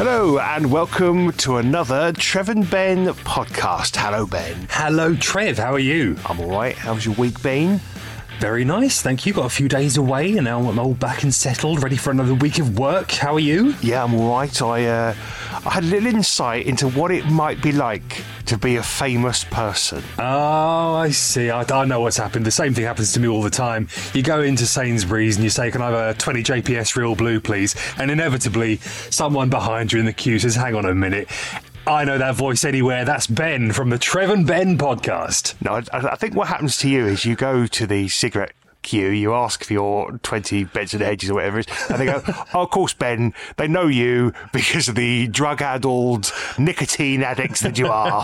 Hello and welcome to another Trev and Ben podcast. Hello, Ben. Hello, Trev. How are you? I'm all right. How's your week been? Very nice, thank you. Got a few days away and now I'm all back and settled, ready for another week of work. How are you? Yeah, I'm all right. I had a little insight into what it might be like to be a famous person. Oh, I see. I know what's happened. The same thing happens to me all the time. You go into Sainsbury's and you say, can I have a 20 JPS Real Blue, please? And inevitably, someone behind you in the queue says, hang on a minute. I know that voice anywhere. That's Ben from the Trev and Ben podcast. No, I think what happens to you is you go to the cigarette queue, you ask for your 20 Benson Hedges or whatever it is, and they go, oh, of course, Ben, they know you because of the drug-addled nicotine addicts that you are.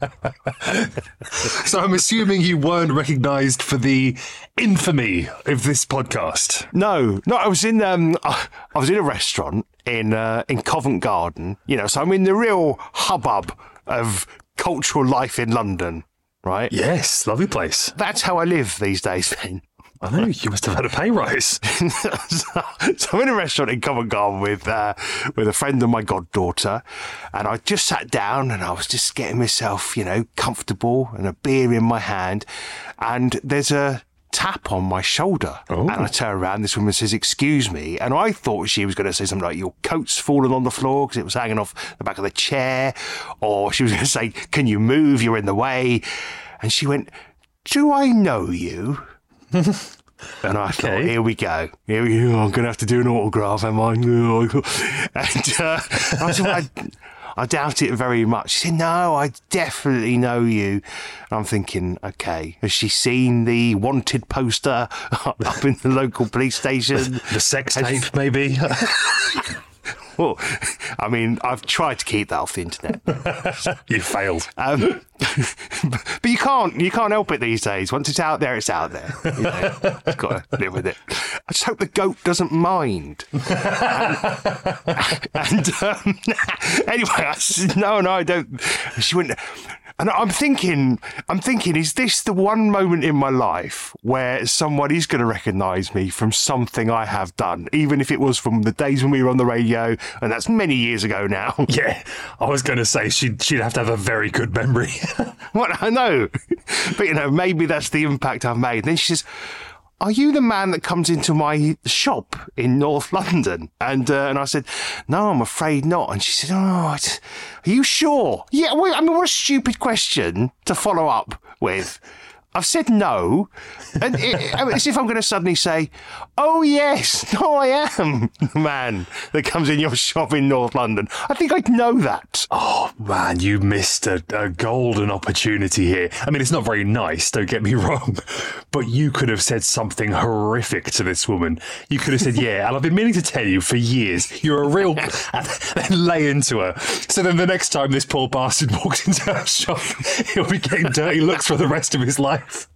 So I'm assuming you weren't recognised for the infamy of this podcast. No, I was in a restaurant in Covent Garden, so I'm in the real hubbub of cultural life in London, right? Yes, lovely place. That's how I live these days, Ben. I know, you must have had a pay rise. so I'm in a restaurant in Covent Garden with a friend of my goddaughter, and I just sat down and I was just getting myself, comfortable and a beer in my hand, and there's a tap on my shoulder. Oh. And I turn around, this woman says, excuse me, and I thought she was going to say something like, your coat's fallen on the floor because it was hanging off the back of the chair, or she was going to say, can you move, you're in the way. And she went, do I know you? And I thought, here we go. I'm going to have to do an autograph, am I? And I said, well, I doubt it very much. She said, no, I definitely know you. And I'm thinking, okay, has she seen the wanted poster up in the local police station? The sex tape, maybe? Well, I mean, I've tried to keep that off the internet. You failed. But you can't help it these days. Once it's out there, it's out there. You've got to live with it. I just hope the goat doesn't mind. Anyway, I said, no, I don't. She went, and I'm thinking, is this the one moment in my life where someone is going to recognise me from something I have done, even if it was from the days when we were on the radio, and that's many years ago now. Yeah, I was going to say she'd have to have a very good memory. What, I know. But, maybe that's the impact I've made. Then she says, are you the man that comes into my shop in North London? And I said, no, I'm afraid not. And she said, are you sure? Yeah, well, I mean, what a stupid question to follow up with. I've said no, and as if I'm going to suddenly say, oh, yes, no, I am the man that comes in your shop in North London. I think I'd know that. Oh, man, you missed a golden opportunity here. I mean, it's not very nice, don't get me wrong, but you could have said something horrific to this woman. You could have said, yeah, and I've been meaning to tell you for years, you're a real... and then lay into her. So then the next time this poor bastard walks into her shop, he'll be getting dirty looks for the rest of his life.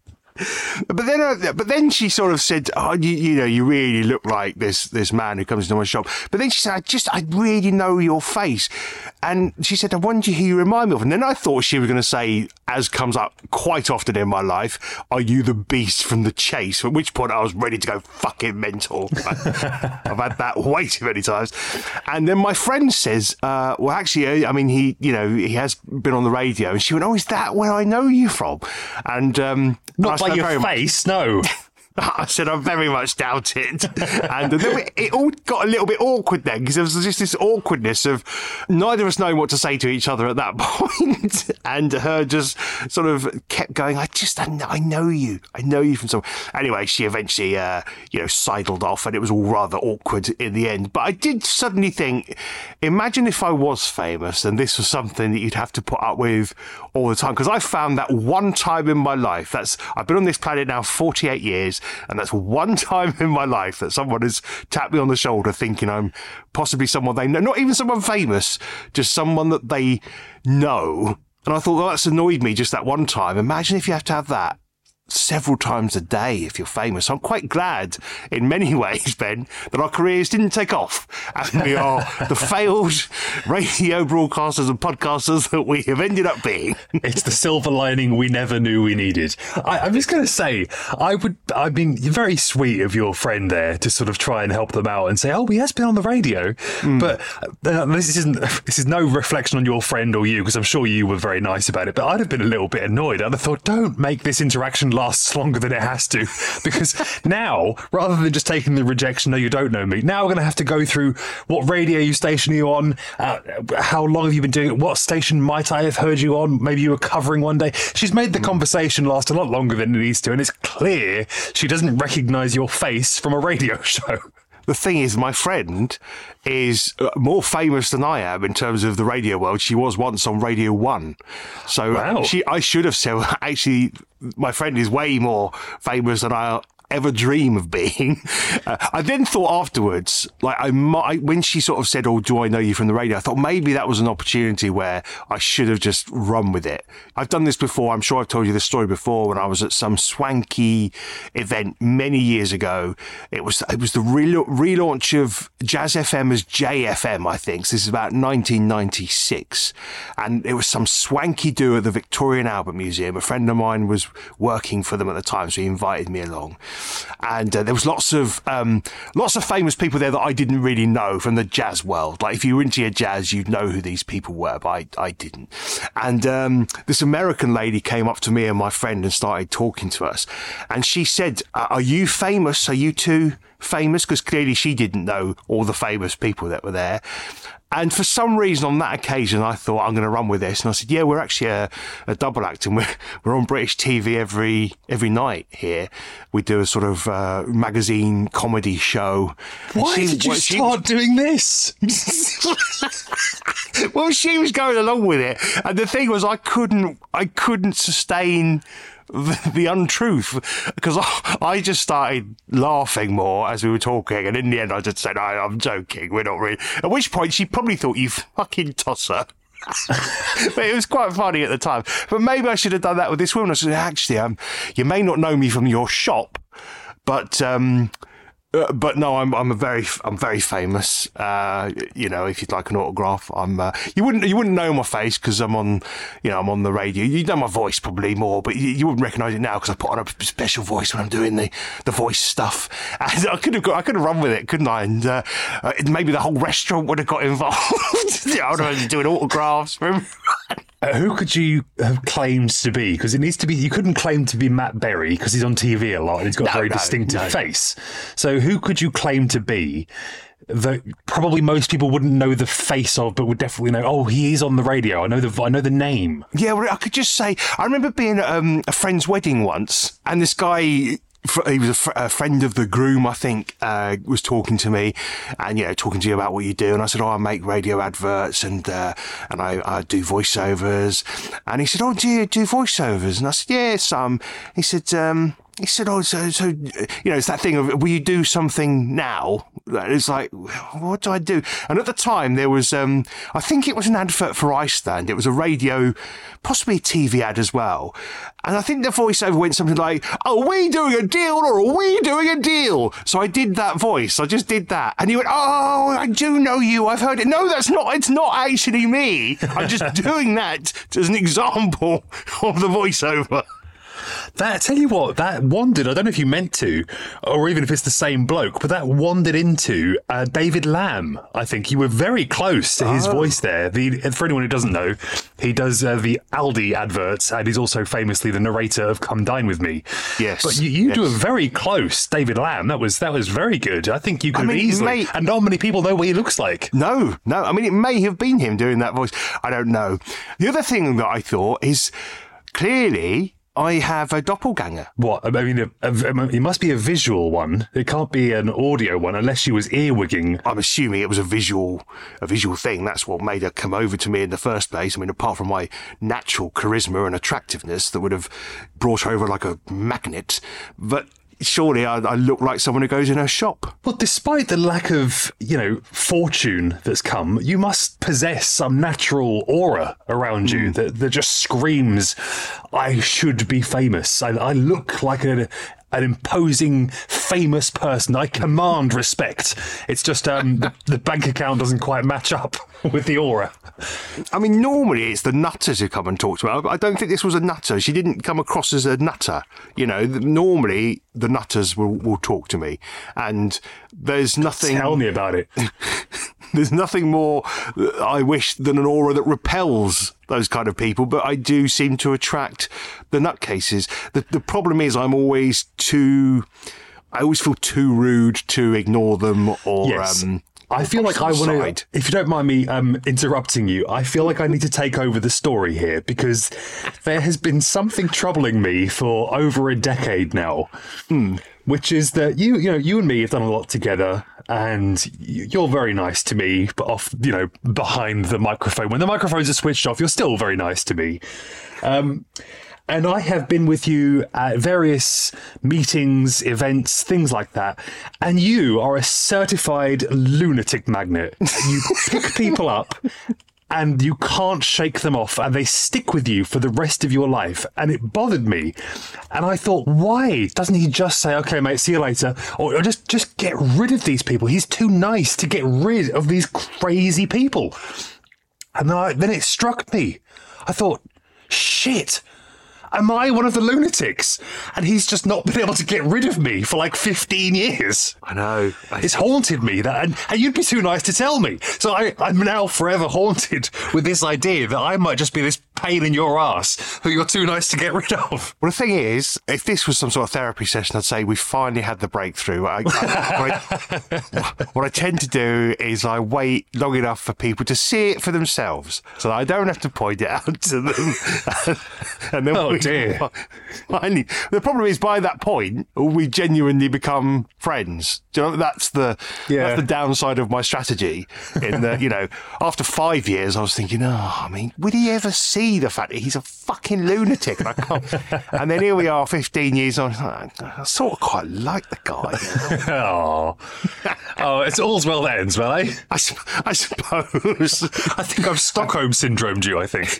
But then she sort of said, oh, you really look like this man who comes into my shop. But then she said, I really know your face. And she said, I wonder who you remind me of. And then I thought she was going to say, as comes up quite often in my life, are you the beast from The Chase? At which point I was ready to go fucking mental. I've had that way too many times. And then my friend says, well, actually, I mean, he has been on the radio. And she went, oh, is that where I know you from? And not by your face, no. I said, I very much doubt it. And then it all got a little bit awkward then, because there was just this awkwardness of neither of us knowing what to say to each other at that point. And her just sort of kept going, I know you. I know you from somewhere. Anyway, she eventually, sidled off, and it was all rather awkward in the end. But I did suddenly think, imagine if I was famous and this was something that you'd have to put up with all the time. Because I found that one time in my life, I've been on this planet now 48 years, and that's one time in my life that someone has tapped me on the shoulder thinking I'm possibly someone they know, not even someone famous, just someone that they know. And I thought, well, that's annoyed me just that one time. Imagine if you have to have that several times a day if you're famous. I'm quite glad in many ways, Ben, that our careers didn't take off and we are the failed radio broadcasters and podcasters that we have ended up being. It's the silver lining we never knew we needed. I'm just going to say, I mean, you're very sweet of your friend there to sort of try and help them out and say, oh, he has been on the radio. But this is no reflection on your friend or you, because I'm sure you were very nice about it. But I'd have been a little bit annoyed. I'd have thought, don't make this interaction lasts longer than it has to, because now, rather than just taking the rejection, no, you don't know me, now we're going to have to go through what radio station are you on, how long have you been doing it, what station might I have heard you on, maybe you were covering one day. She's made the conversation last a lot longer than it needs to, and it's clear she doesn't recognise your face from a radio show. The thing is, my friend is more famous than I am in terms of the radio world. She was once on Radio 1. So wow. I should have said, actually, my friend is way more famous than I ever dream of being. I then thought afterwards, like when she sort of said, oh, do I know you from the radio? I thought maybe that was an opportunity where I should have just run with it. I've done this before. I'm sure I've told you this story before when I was at some swanky event many years ago. It was the relaunch of Jazz FM as JFM, I think. So this is about 1996. And it was some swanky do at the Victorian Albert Museum. A friend of mine was working for them at the time, so he invited me along. And there was lots of famous people there that I didn't really know from the jazz world. Like if you were into your jazz, you'd know who these people were, but I didn't. And this American lady came up to me and my friend and started talking to us. And she said, are you famous? Are you two famous? Because clearly she didn't know all the famous people that were there. And for some reason on that occasion, I thought, I'm going to run with this. And I said, yeah, we're actually a double act and we're on British TV every night here. We do a sort of magazine comedy show. Why did you start doing this? Well, she was going along with it. And the thing was, I couldn't sustain the untruth, because I just started laughing more as we were talking, and in the end I just said, I'm joking, we're not really. At which point she probably thought, you fucking tosser. But it was quite funny at the time. But maybe I should have done that with this woman. I said, actually, you may not know me from your shop, but no, I'm very famous. If you'd like an autograph, you wouldn't know my face because I'm on the radio. You know my voice probably more, but you wouldn't recognise it now because I put on a special voice when I'm doing the voice stuff. And I could have run with it, couldn't I? And maybe the whole restaurant would have got involved. I would have been doing autographs. Who could you have claimed to be? Because it needs to be. You couldn't claim to be Matt Berry because he's on TV a lot and he's got a very distinctive face. So who could you claim to be that probably most people wouldn't know the face of, but would definitely know? Oh, he is on the radio. I know the name. Yeah, well, I could just say I remember being at a friend's wedding once, and this guy. He was a friend of the groom, I think, was talking to me and, talking to you about what you do. And I said, I make radio adverts and I do voiceovers. And he said, oh, do you do voiceovers? And I said, yeah, some. He said, oh, so it's that thing of, will you do something now? It's like, what do I do? And at the time there was, I think it was an advert for Iceland. It was a radio, possibly a TV ad as well. And I think the voiceover went something like, are we doing a deal or are we doing a deal? So I did that voice. I just did that. And he went, oh, I do know you. I've heard it. No, it's not actually me. I'm just doing that as an example of the voiceover. That, tell you what, that wandered, I don't know if you meant to, or even if it's the same bloke, but that wandered into David Lamb. I think you were very close to his voice there. For anyone who doesn't know, he does the Aldi adverts, and he's also famously the narrator of Come Dine With Me. Yes. But you do a very close David Lamb. That was very good. I think you could easily, and not many people know what he looks like. No. I mean, it may have been him doing that voice. I don't know. The other thing that I thought is, clearly, I have a doppelganger. What? I mean, it must be a visual one. It can't be an audio one unless she was earwigging. I'm assuming it was a visual thing. That's what made her come over to me in the first place. I mean, apart from my natural charisma and attractiveness that would have brought her over like a magnet. But surely I look like someone who goes in her shop. Well, despite the lack of, fortune that's come, you must possess some natural aura around you that just screams, I should be famous. I look like an imposing, famous person. I command respect. It's just the bank account doesn't quite match up with the aura. I mean, normally it's the nutters who come and talk to her. I don't think this was a nutter. She didn't come across as a nutter. Normally the nutters will talk to me, and there's nothing... Tell me about it. There's nothing more I wish than an aura that repels those kind of people, but I do seem to attract the nutcases. The problem is I always feel too rude to ignore them or... Yes. I feel like I want to, if you don't mind me interrupting you, I feel like I need to take over the story here because there has been something troubling me for over a decade now, which is that you and me have done a lot together, and you're very nice to me, but behind the microphone. When the microphones are switched off, you're still very nice to me. And I have been with you at various meetings, events, things like that. And you are a certified lunatic magnet. You pick people up and you can't shake them off, and they stick with you for the rest of your life. And it bothered me. And I thought, why doesn't he just say, okay, mate, see you later? Or just get rid of these people. He's too nice to get rid of these crazy people. And then it struck me. I thought, shit. Am I one of the lunatics? And he's just not been able to get rid of me for like 15 years. I know. It's haunted me, and you'd be too nice to tell me. So I'm now forever haunted with this idea that I might just be this pain in your ass who you're too nice to get rid of. Well, the thing is, if this was some sort of therapy session, I'd say we finally had the breakthrough. What I tend to do is I wait long enough for people to see it for themselves so that I don't have to point it out to them. And then dear. Finally, the problem is by that point, we genuinely become friends. Do you know, that's the downside of my strategy. In that, after 5 years, I was thinking, would he ever see the fact that he's a fucking lunatic? And I can't. And then here we are, 15 years on. I sort of quite like the guy. It's all's well that ends well, eh? I suppose. I think I've Stockholm syndromed you, I think.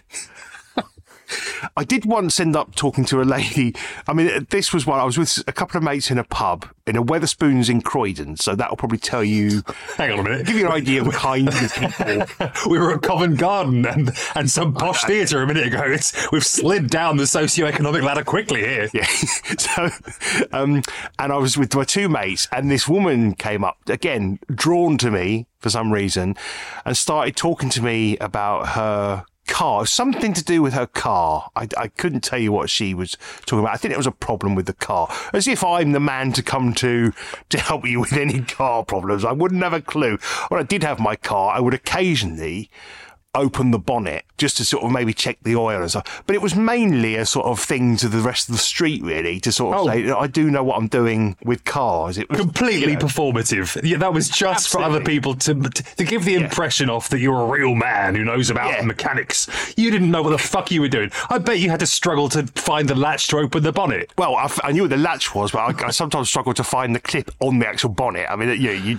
I did once end up talking to a lady. I mean, this was one. I was with a couple of mates in a pub in a Wetherspoons in Croydon, so that'll probably tell you. Hang on a minute. Give you an idea of the kind of people. We were at Covent Garden and some posh theatre a minute ago. We've slid down the socioeconomic ladder quickly here. Yeah. So, and I was with my two mates, and this woman came up again, drawn to me for some reason, and started talking to me about her car, something to do with her car. I couldn't tell you what she was talking about. I think it was a problem with the car. As if I'm the man to come to help you with any car problems. I wouldn't have a clue. When I did have my car, I would occasionally open the bonnet just to sort of maybe check the oil and stuff. But it was mainly a sort of thing to the rest of the street, really, to sort of say, I do know what I'm doing with cars. It was completely performative. Yeah, that was just for other people to give the impression off that you're a real man who knows about mechanics. You didn't know what the fuck you were doing. I bet you had to struggle to find the latch to open the bonnet. Well, I knew what the latch was, but I sometimes struggled to find the clip on the actual bonnet. I mean,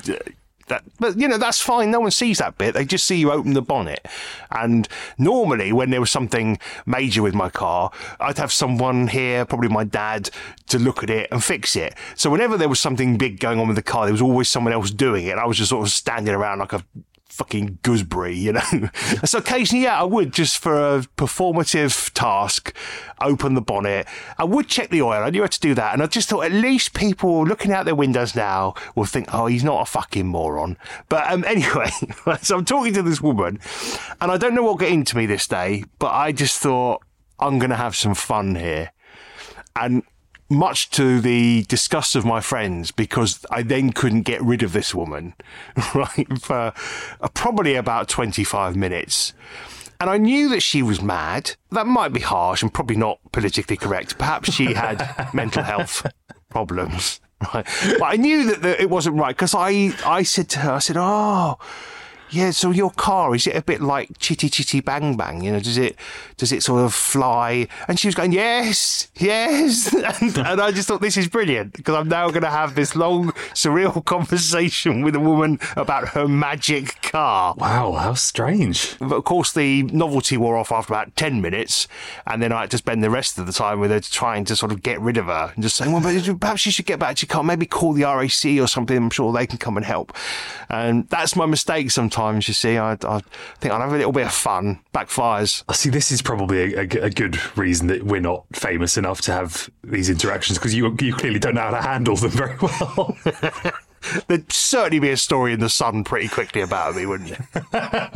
but that's fine. No one sees that bit. They just see you open the bonnet. And normally, when there was something major with my car, I'd have someone here, probably my dad, to look at it and fix it. So whenever there was something big going on with the car, there was always someone else doing it. I was just sort of standing around like a fucking gooseberry, So occasionally, I would, just for a performative task, open the bonnet. I would check the oil. I knew how to do that. And I just thought at least people looking out their windows now will think, oh, he's not a fucking moron. But anyway, so I'm talking to this woman, and I don't know what got into me this day, but I just thought, I'm going to have some fun here. And much to the disgust of my friends, because I then couldn't get rid of this woman, right, for probably about 25 minutes. And I knew that she was mad. That might be harsh and probably not politically correct. Perhaps she had mental health problems, right? But I knew that it wasn't right, because I said to her, Yeah, so your car, is it a bit like Chitty Chitty Bang Bang? You know, does it sort of fly? And she was going, yes. And I just thought, this is brilliant, because I'm now going to have this long, surreal conversation with a woman about her magic car. Wow, how strange. But of course, the novelty wore off after about 10 minutes, and then I had to spend the rest of the time with her trying to sort of get rid of her and just saying, well, but perhaps you should get back to your car, maybe call the RAC or something. I'm sure they can come and help. And that's my mistake sometimes, you see. I think I'll have a little bit of fun. Backfires. I see, this is probably a good reason that we're not famous enough to have these interactions, because you clearly don't know how to handle them very well. There'd certainly be a story in The Sun pretty quickly about me, wouldn't there?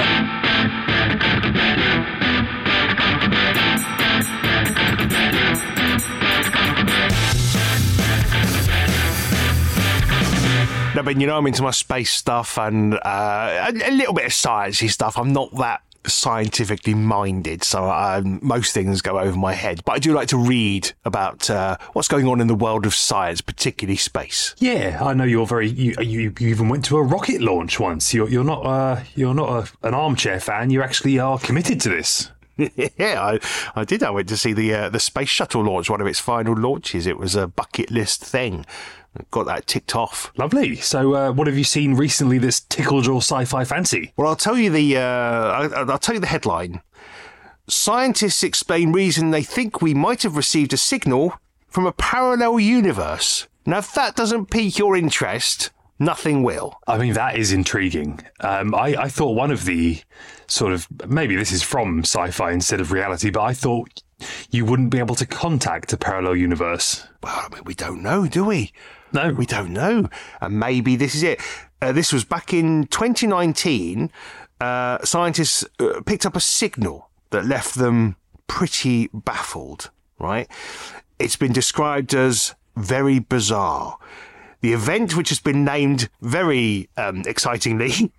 No, but I'm into my space stuff and a little bit of sciencey stuff. I'm not that scientifically minded, so most things go over my head. But I do like to read about what's going on in the world of science, particularly space. Yeah, I know you're very. You even went to a rocket launch once. You're not an armchair fan. You actually are committed to this. Yeah, I did. I went to see the space shuttle launch, one of its final launches. It was a bucket list thing. Got that ticked off. Lovely. So, what have you seen recently that's tickled your sci-fi fancy? Well, I'll tell you I'll tell you the headline. Scientists explain reason they think we might have received a signal from a parallel universe. Now, if that doesn't pique your interest, nothing will. I mean, that is intriguing. I thought one of the sort of, maybe this is from sci-fi instead of reality, but I thought you wouldn't be able to contact a parallel universe. Well, I mean, we don't know, do we? No. We don't know. And maybe this is it. This was back in 2019. Scientists picked up a signal that left them pretty baffled, right? It's been described as very bizarre. The event, which has been named very excitingly,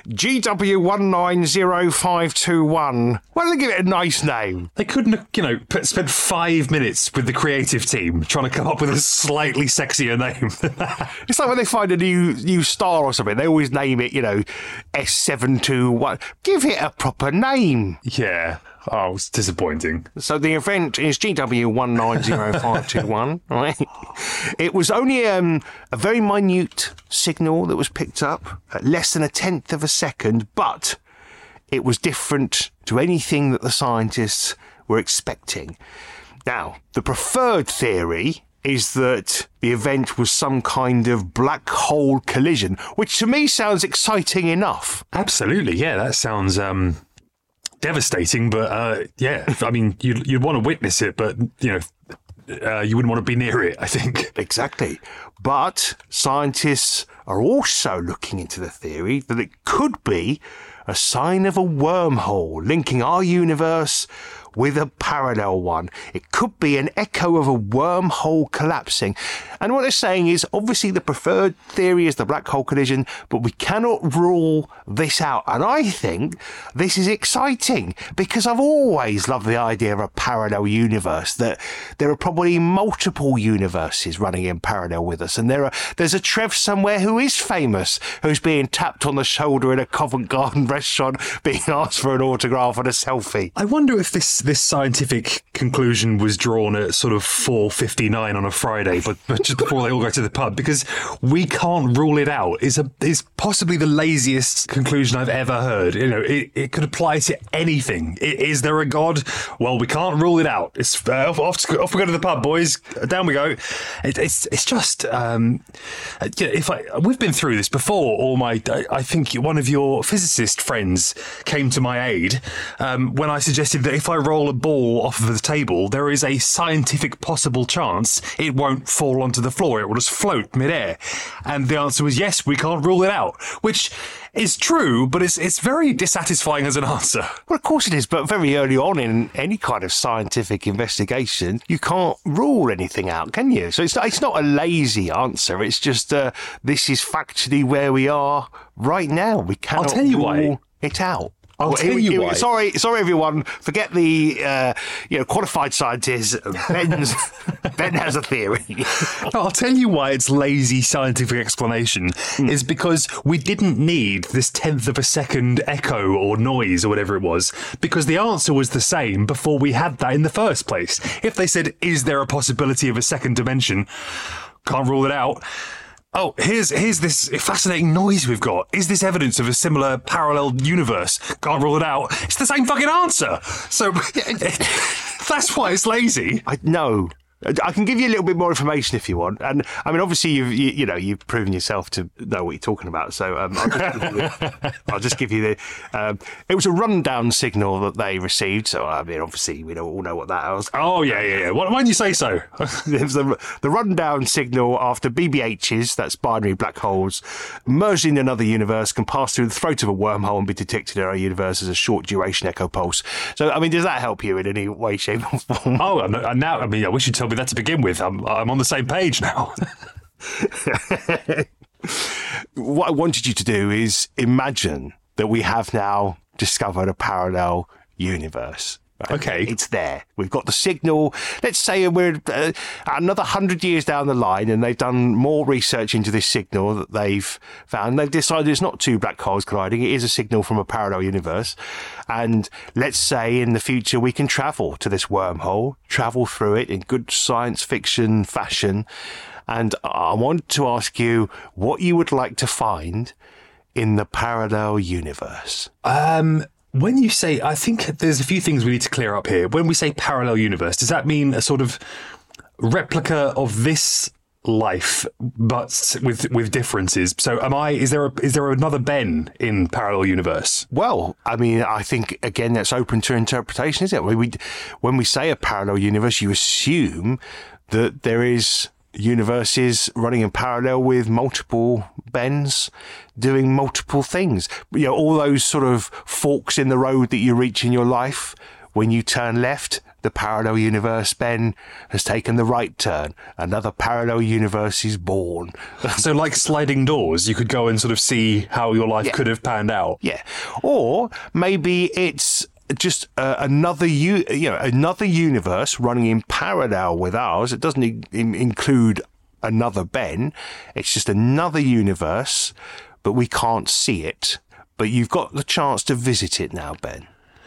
GW190521. Why don't they give it a nice name? They couldn't have, spent 5 minutes with the creative team trying to come up with a slightly sexier name. It's like when they find a new star or something, they always name it, S721. Give it a proper name. Yeah. Oh, it's disappointing. So the event is GW190521, right? It was only a very minute signal that was picked up at less than 1/10 of a second, but it was different to anything that the scientists were expecting. Now, the preferred theory is that the event was some kind of black hole collision, which to me sounds exciting enough. Absolutely, yeah, that sounds devastating, but yeah, I mean, you'd want to witness it, but you wouldn't want to be near it, I think. Exactly. But scientists are also looking into the theory that it could be a sign of a wormhole linking our universe with a parallel one. It could be an echo of a wormhole collapsing. And what they're saying is, obviously the preferred theory is the black hole collision, but we cannot rule this out. And I think this is exciting, because I've always loved the idea of a parallel universe, that there are probably multiple universes running in parallel with us. And there's a Trev somewhere who is famous, who's being tapped on the shoulder in a Covent Garden restaurant, being asked for an autograph and a selfie. I wonder if this scientific conclusion was drawn at sort of 4:59 on a Friday, but just before they all go to the pub, because we can't rule it out is possibly the laziest conclusion I've ever heard. It could apply to anything. Is there a God? Well, we can't rule it out. It's off we go to the pub, boys. Down we go. It's just we've been through this before. I think one of your physicist friends came to my aid when I suggested that if I roll a ball off of the table, there is a scientific possible chance it won't fall onto the floor. It will just float midair. And the answer was yes, we can't rule it out, which is true, but it's very dissatisfying as an answer. Well, of course it is, but very early on in any kind of scientific investigation, you can't rule anything out, can you? So it's not a lazy answer. It's just this is factually where we are right now. We cannot rule it out. I'll tell you why. Sorry, everyone. Forget the qualified scientists. Ben has a theory. I'll tell you why it's lazy scientific explanation is because we didn't need this 1/10 of a second echo or noise or whatever it was, because the answer was the same before we had that in the first place. If they said, is there a possibility of a second dimension? Can't rule it out. Oh, here's this fascinating noise we've got. Is this evidence of a similar parallel universe? Can't rule it out. It's the same fucking answer. So that's why it's lazy. I know. I can give you a little bit more information if you want, and I mean, obviously, you've proven yourself to know what you're talking about. So I'll just give you the. It was a rundown signal that they received. So I mean, obviously, we all know what that was. Oh yeah. Why didn't you say so? It was the rundown signal after BBHs, that's binary black holes, merged in another universe, can pass through the throat of a wormhole and be detected in our universe as a short duration echo pulse. So I mean, does that help you in any way, shape, or form? Oh, now I mean, I wish you'd told me that to begin with. I'm on the same page now. What I wanted you to do is imagine that we have now discovered a parallel universe. Right? Okay. It's there. We've got the signal. Let's say we're another 100 years down the line and they've done more research into this signal that they've found. They've decided it's not two black holes colliding. It is a signal from a parallel universe. And let's say in the future we can travel to this wormhole, travel through it in good science fiction fashion. And I want to ask you what you would like to find in the parallel universe. When you say, I think there's a few things we need to clear up here. When we say parallel universe, does that mean a sort of replica of this life, but with differences? So is there another Ben in parallel universe? Well, I mean, I think, again, that's open to interpretation, isn't it? When we say a parallel universe, you assume that there is universes running in parallel with multiple Bens doing multiple things. You know, all those sort of forks in the road that you reach in your life. When you turn left, the parallel universe Ben has taken the right turn. Another parallel universe is born. So like sliding doors, you could go and sort of see how your life could have panned out. Yeah. Or maybe it's just another universe running in parallel with ours. It doesn't include another Ben. It's just another universe, but we can't see it. But you've got the chance to visit it now, Ben.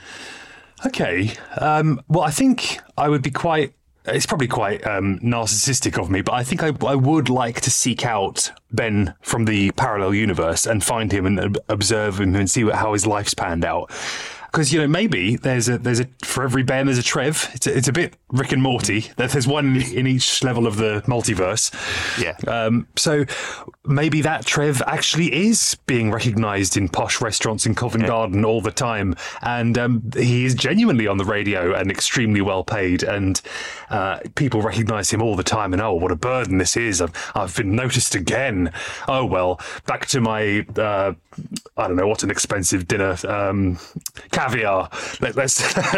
Okay. Well, I think I would be quite... It's probably quite narcissistic of me, but I think I would like to seek out Ben from the parallel universe and find him and observe him and see how his life's panned out. Because, you know, maybe there's a for every Ben there's a Trev. It's a bit Rick and Morty. There's one in each level of the multiverse. Yeah. So maybe that Trev actually is being recognised in posh restaurants in Covent Garden all the time, and he is genuinely on the radio and extremely well paid, and people recognise him all the time. And oh, what a burden this is! I've been noticed again. Oh well, back to my I don't know what an expensive dinner. Caviar. Let's.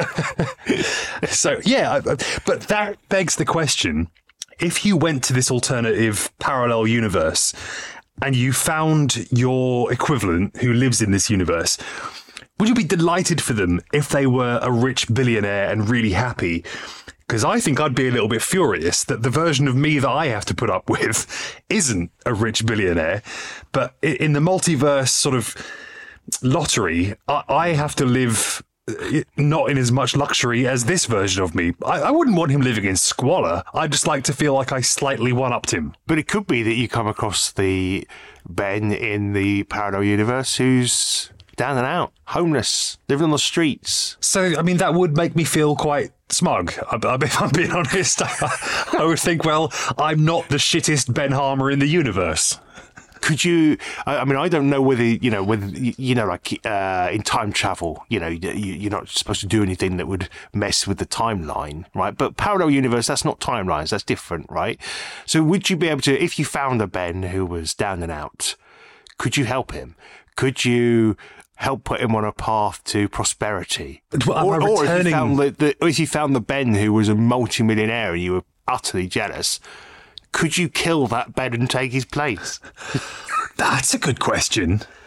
So yeah, but that begs the question: if you went to this alternative parallel universe and you found your equivalent who lives in this universe, would you be delighted for them if they were a rich billionaire and really happy? Because I think I'd be a little bit furious that the version of me that I have to put up with isn't a rich billionaire, but in the multiverse sort of lottery, I have to live not in as much luxury as this version of me. I wouldn't want him living in squalor. I'd just like to feel like I slightly one-upped him. But it could be that you come across the Ben in the parallel universe who's down and out, homeless, living on the streets. So, I mean, that would make me feel quite smug. If I'm being honest, I would think, well, I'm not the shittest Ben Harmer in the universe. Could you? I mean, I don't know whether like in time travel, you're not supposed to do anything that would mess with the timeline, right? But parallel universe, that's not timelines, that's different, right? So, would you be able to, if you found a Ben who was down and out, could you help him? Could you help put him on a path to prosperity? Or if you found the Ben who was a multi-millionaire and you were utterly jealous, could you kill that Ben and take his place? That's a good question.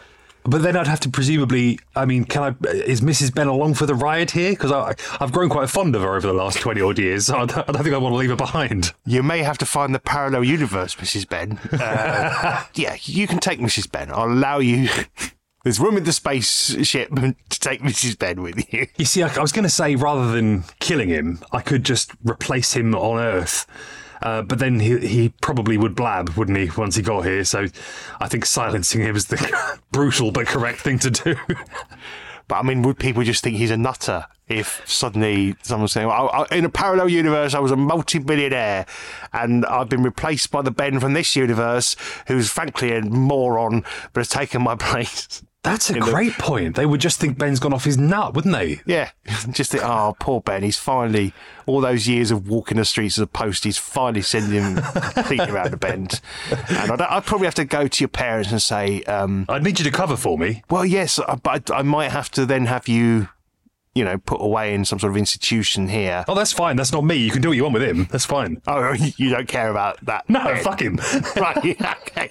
But then I'd have to presumably, I mean, is Mrs. Ben along for the ride here? Because I've grown quite fond of her over the last 20 odd years, so I don't think I want to leave her behind. You may have to find the parallel universe, Mrs. Ben. Yeah, you can take Mrs. Ben. I'll allow you. There's room in the spaceship to take Mrs. Ben with you. You see, I was going to say, rather than killing him, I could just replace him on Earth. But then he probably would blab, wouldn't he, once he got here? So I think silencing him is the brutal but correct thing to do. But I mean, would people just think he's a nutter if suddenly someone's saying, well, in a parallel universe, I was a multi-billionaire and I've been replaced by the Ben from this universe who's frankly a moron but has taken my place? That's a great point. They would just think Ben's gone off his nut, wouldn't they? Yeah. Just think, oh, poor Ben. He's finally, all those years of walking the streets as a post, he's finally sending him completely around the bend. And I'd probably have to go to your parents and say... I'd need you to cover for me. Well, yes, but I might have to then have you, put away in some sort of institution here. Oh, that's fine. That's not me. You can do what you want with him. That's fine. Oh, you don't care about that? No, Ben. fuck him. Right, okay.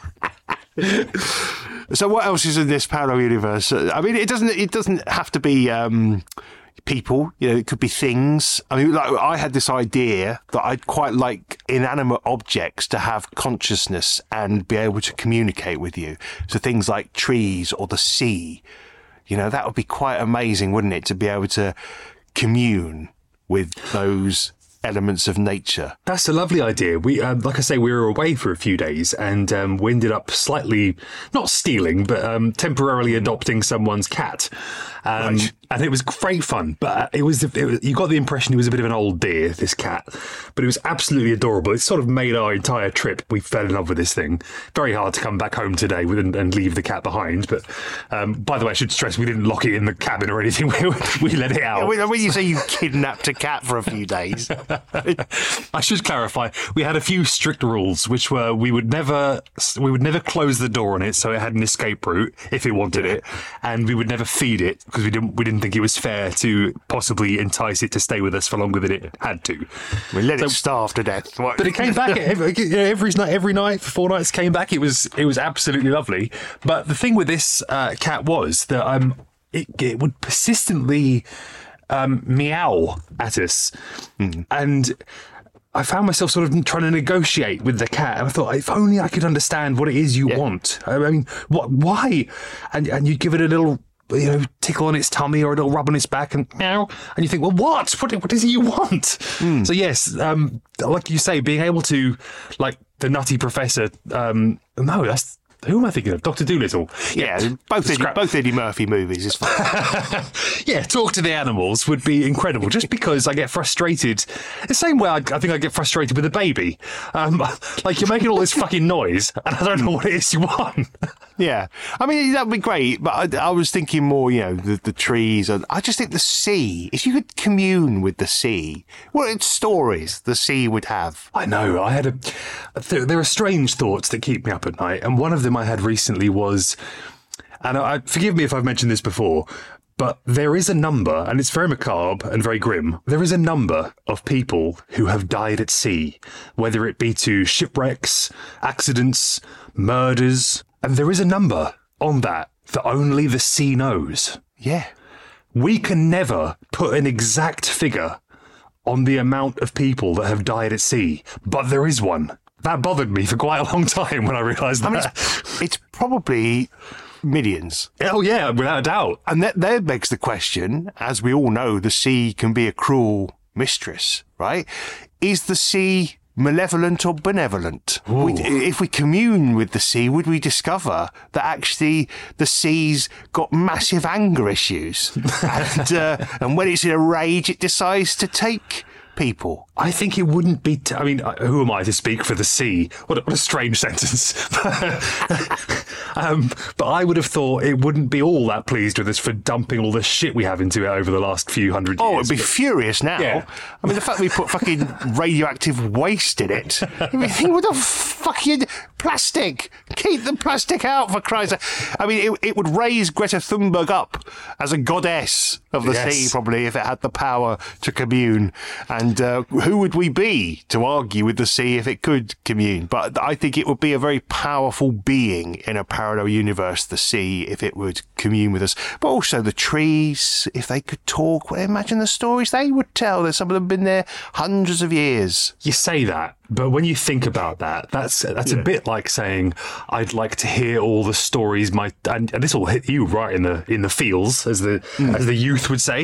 So what else is in this parallel universe? I mean, it doesn't have to be people. It could be things. I mean, like I had this idea that I'd quite like inanimate objects to have consciousness and be able to communicate with you. So things like trees or the sea. That would be quite amazing, wouldn't it, to be able to commune with those elements of nature. That's a lovely idea. We, like I say, we were away for a few days and we ended up slightly, not stealing, but temporarily adopting someone's cat. Right. And it was great fun, but you got the impression he was a bit of an old dear, this cat, but it was absolutely adorable. It sort of made our entire trip. We fell in love with this thing. Very hard to come back home today and leave the cat behind. But by the way, I should stress we didn't lock it in the cabin or anything. We let it out. Yeah, when you say you kidnapped a cat for a few days. I should clarify, we had a few strict rules, which were we would never close the door on it so it had an escape route if it wanted it, and we would never feed it because we didn't think it was fair to possibly entice it to stay with us for longer than it had to. We let it starve to death. But it came back every night for 4 nights. Came back. It was absolutely lovely. But the thing with this cat was that it would persistently meow at us, and I found myself sort of trying to negotiate with the cat, and I thought, if only I could understand what it is you want. I mean, why? And you give it a little, tickle on its tummy or a little rub on its back and meow, and you think, well, what is it you want? So yes, like you say, being able to, like the Nutty Professor, who am I thinking of? Dr. Dolittle. Yeah, both Eddie Murphy movies is fine. Yeah, talk to the animals would be incredible. Just because I get frustrated, the same way I think I get frustrated with a baby. Like you're making all this fucking noise, and I don't know what it is you want. Yeah, I mean that would be great, but I was thinking more, the trees, and I just think the sea. If you could commune with the sea, what stories the sea would have. I know. There are strange thoughts that keep me up at night, and one of them I had recently was, and forgive me if I've mentioned this before, but there is a number, and it's very macabre and very grim. There is a number of people who have died at sea, whether it be to shipwrecks, accidents, murders. And there is a number on that only the sea knows. Yeah. We can never put an exact figure on the amount of people that have died at sea, but there is one. That bothered me for quite a long time when I realised that. I mean, it's probably millions. Oh, yeah, without a doubt. And that there begs the question, as we all know, the sea can be a cruel mistress, right? Is the sea malevolent or benevolent? If we commune with the sea, would we discover that actually the sea's got massive anger issues, and when it's in a rage, it decides to take people? I think it wouldn't be. I mean, who am I to speak for the sea? What a strange sentence. But I would have thought it wouldn't be all that pleased with us for dumping all the shit we have into it over the last few hundred years. Oh, it'd be furious now. Yeah. I mean, the fact we put fucking radioactive waste in it. I mean, what the fucking plastic? Keep the plastic out, for Christ's sake. I mean, it would raise Greta Thunberg up as a goddess of the sea, probably, if it had the power to commune. And who would we be to argue with the sea if it could commune? But I think it would be a very powerful being in a parallel universe, the sea, if it would commune with us. But also the trees, if they could talk. Well, imagine the stories they would tell. There's some of them been there hundreds of years. You say that, but when you think about that, that's a bit like saying, I'd like to hear all the stories and this will hit you right in the feels, as the youth would say.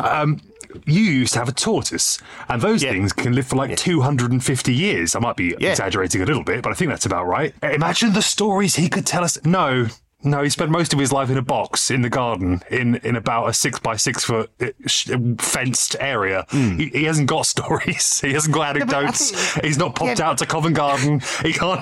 You used to have a tortoise, and those things can live for like 250 years. I might be exaggerating a little bit, but I think that's about right. Imagine the stories he could tell us. No, he spent most of his life in a box in the garden in about a 6x6 foot fenced area. He hasn't got stories. He hasn't got anecdotes. He's not popped out to Covent Garden. He can't.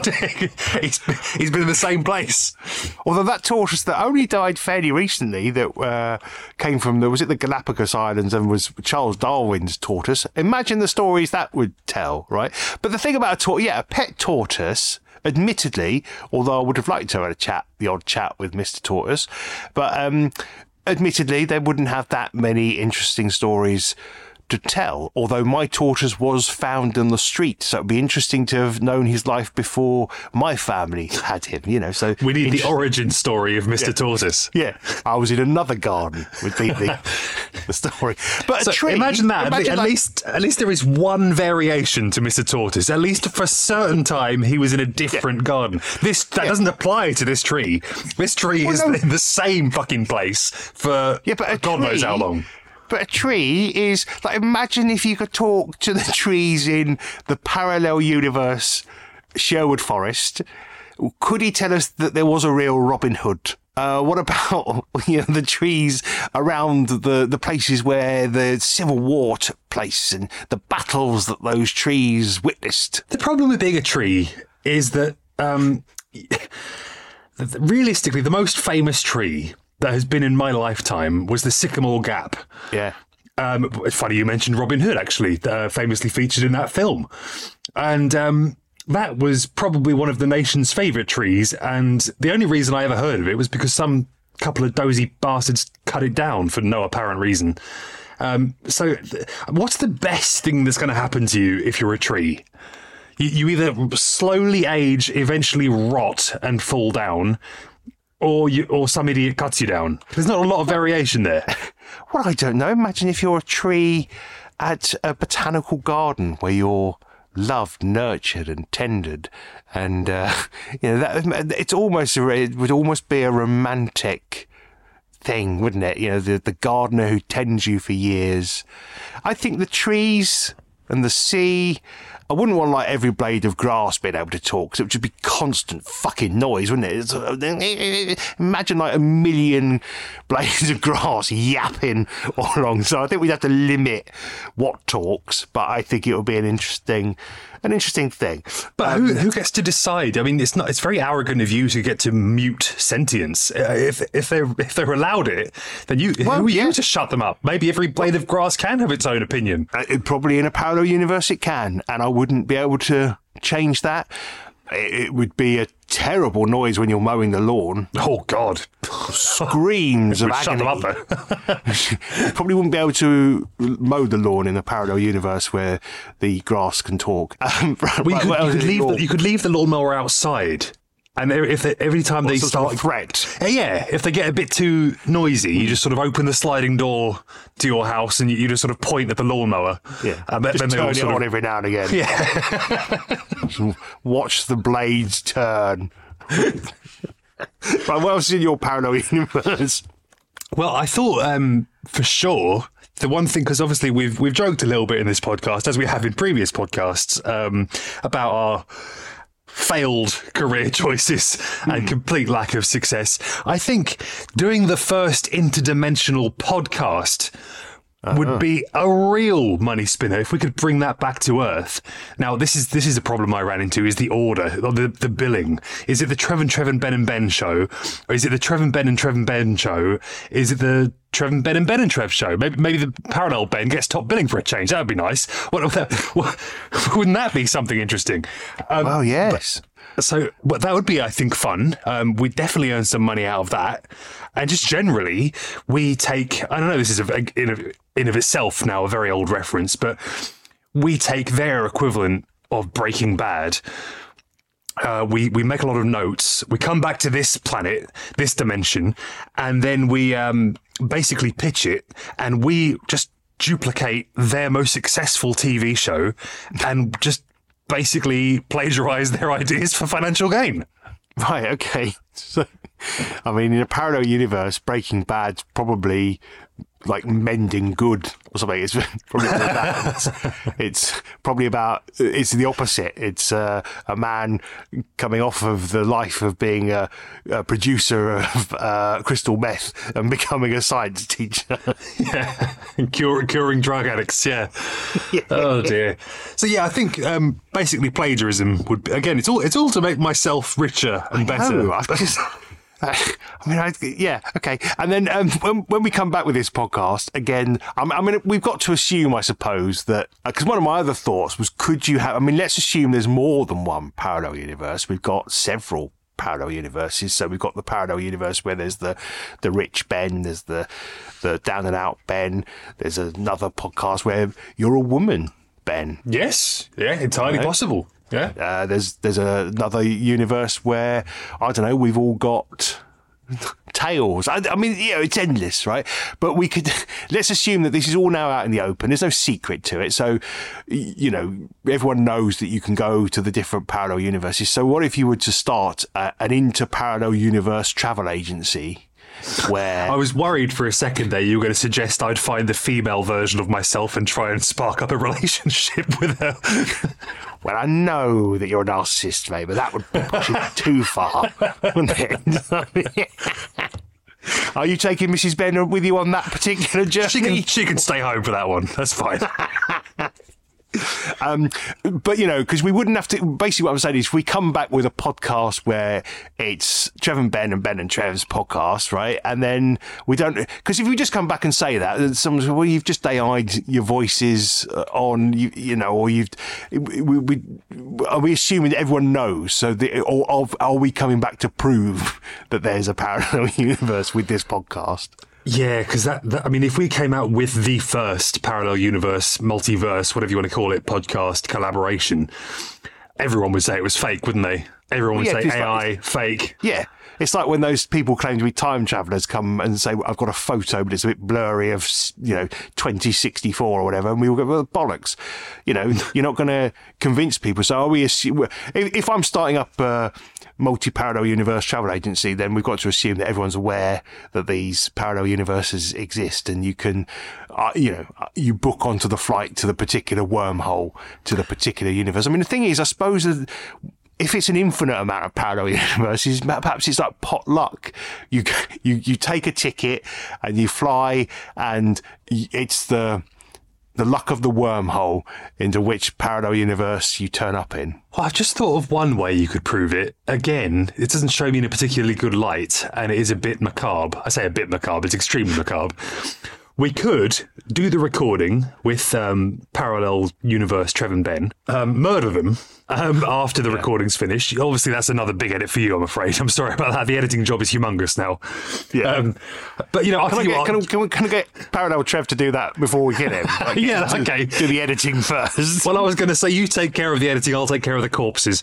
He's been in the same place. Although that tortoise that only died fairly recently, that came from was it the Galapagos Islands and was Charles Darwin's tortoise. Imagine the stories that would tell, right? But the thing about a pet tortoise. Admittedly, although I would have liked to have had the odd chat with Mr. Tortoise, but admittedly, they wouldn't have that many interesting stories to tell, although my tortoise was found on the street, so it'd be interesting to have known his life before my family had him, so... We need the origin story of Mr. Tortoise. Yeah, I was in another garden would be the story. But so a tree... Imagine that. At least there is one variation to Mr. Tortoise. At least for a certain time, he was in a different garden. That doesn't apply to this tree. This tree is in the same fucking place for God knows how long. But a tree is like, imagine if you could talk to the trees in the parallel universe Sherwood Forest. Could he tell us that there was a real Robin Hood? What about the trees around the places where the Civil War took place and the battles that those trees witnessed? The problem with being a tree is that realistically, the most famous tree that has been in my lifetime was the Sycamore Gap. Yeah. It's funny you mentioned Robin Hood, actually, famously featured in that film. And that was probably one of the nation's favourite trees. And the only reason I ever heard of it was because some couple of dozy bastards cut it down for no apparent reason. So what's the best thing that's going to happen to you if you're a tree? You either slowly age, eventually rot and fall down, or some idiot cuts you down. There's not a lot of variation there. Well, I don't know. Imagine if you're a tree at a botanical garden where you're loved, nurtured, and tended, and it would almost be a romantic thing, wouldn't it? The gardener who tends you for years. I think the trees and the sea. I wouldn't want every blade of grass being able to talk, because it would just be constant fucking noise, wouldn't it? Imagine a million blades of grass yapping all along. So I think we'd have to limit what talks, but I think it would be an interesting thing. But who gets to decide? I mean, it's very arrogant of you to get to mute sentience. If they're allowed it, then who are you to shut them up? Maybe every blade of grass can have its own opinion. Probably in a parallel universe it can, and I wouldn't be able to change that. It would be a terrible noise when you're mowing the lawn. Oh, God. Screams of agony. Shut them up, though. You probably wouldn't be able to mow the lawn in a parallel universe where the grass can talk. You could leave the lawnmower outside. And every time they start threat, if they get a bit too noisy, you just sort of open the sliding door to your house and you just sort of point at the lawnmower. Yeah, just then turn it on every now and again. Yeah, watch the blades turn. Right, what else is in your parallel universe? Well, I thought for sure the one thing, because obviously we've joked a little bit in this podcast, as we have in previous podcasts, about our failed career choices and complete lack of success. I think doing the first interdimensional podcast would be a real money spinner if we could bring that back to Earth. Now, this is a problem I ran into, is the order, the billing. Is it the Trev and Ben and Ben show? Or is it the Trev and Ben and Trev and Ben show? Is it the Trev and Ben and Ben and Trev show? Maybe the parallel Ben gets top billing for a change. That would be nice. Wouldn't that be something interesting? Well, yes. So well, that would be, I think, fun. We'd definitely earn some money out of that. And just generally, we take, I don't know, this is in of itself now a very old reference, but we take their equivalent of Breaking Bad. We make a lot of notes. We come back to this planet, this dimension, and then we basically pitch it, and we just duplicate their most successful TV show and just basically plagiarize their ideas for financial gain. Right, okay. So, I mean, in a parallel universe, Breaking Bad's probably like Mending Good or something. It's probably about that. It's probably about, it's the opposite. It's a man coming off of the life of being a producer of crystal meth and becoming a science teacher. Yeah, curing drug addicts, yeah. Oh dear. So yeah, I think basically plagiarism would be, again, it's all to make myself richer and better. Yeah, okay. And then when we come back with this podcast, again, I mean, we've got to assume, I suppose, that, because one of my other thoughts was, could you have, I mean, let's assume there's more than one parallel universe. We've got several parallel universes. So we've got the parallel universe where there's the rich Ben, there's the down and out Ben, there's another podcast where you're a woman, Ben. Yes, yeah, entirely possible. Yeah. There's another universe where, I don't know, we've all got tails. I mean, you know, it's endless, right? But we could, let's assume that this is all now out in the open. There's no secret to it. So, you know, everyone knows that you can go to the different parallel universes. So what if you were to start an inter-parallel universe travel agency? Where I was worried for a second there you were going to suggest I'd find the female version of myself and try and spark up a relationship with her. Well, I know that you're a narcissist, mate, but that would push it too far, wouldn't it? Are you taking Mrs. Benner with you on that particular journey? She can stay home for that one. That's fine. But, you know, because we wouldn't have to, basically what I'm saying is, if we come back with a podcast where it's Trev and Ben and Trev's podcast, right? And then we don't, because if we just come back and say that, someone's, well, you've just AI'd your voices on, you know, or are we assuming that everyone knows? So, or are we coming back to prove that there's a parallel universe with this podcast? Yeah, because that, I mean, if we came out with the first parallel universe, multiverse, whatever you want to call it, podcast collaboration, everyone would say it was fake, wouldn't they? Everyone would say AI, fake. Yeah. It's like when those people claim to be time travelers come and say, I've got a photo, but it's a bit blurry of, you know, 2064 or whatever. And we all go, well, bollocks. You know, you're not going to convince people. So are we assume, if I'm starting up a multi-parallel universe travel agency, then we've got to assume that everyone's aware that these parallel universes exist, and you can, you know, you book onto the flight to the particular wormhole, to the particular universe. I mean, the thing is, I suppose that if it's an infinite amount of parallel universes, perhaps it's like pot luck. You take a ticket and you fly, and it's the luck of the wormhole into which parallel universe you turn up in. Well, I've just thought of one way you could prove it. Again, it doesn't show me in a particularly good light, and it is a bit macabre. I say a bit macabre, it's extremely macabre. We could do the recording with parallel universe Trev and Ben, murder them after the recording's finished. Obviously, that's another big edit for you, I'm afraid. I'm sorry about that. The editing job is humongous now. Yeah. But, you know, I'll tell you what. Can I get parallel Trev to do that before we get him? Like, yeah, that's okay. Do the editing first. Well, I was going to say, you take care of the editing, I'll take care of the corpses.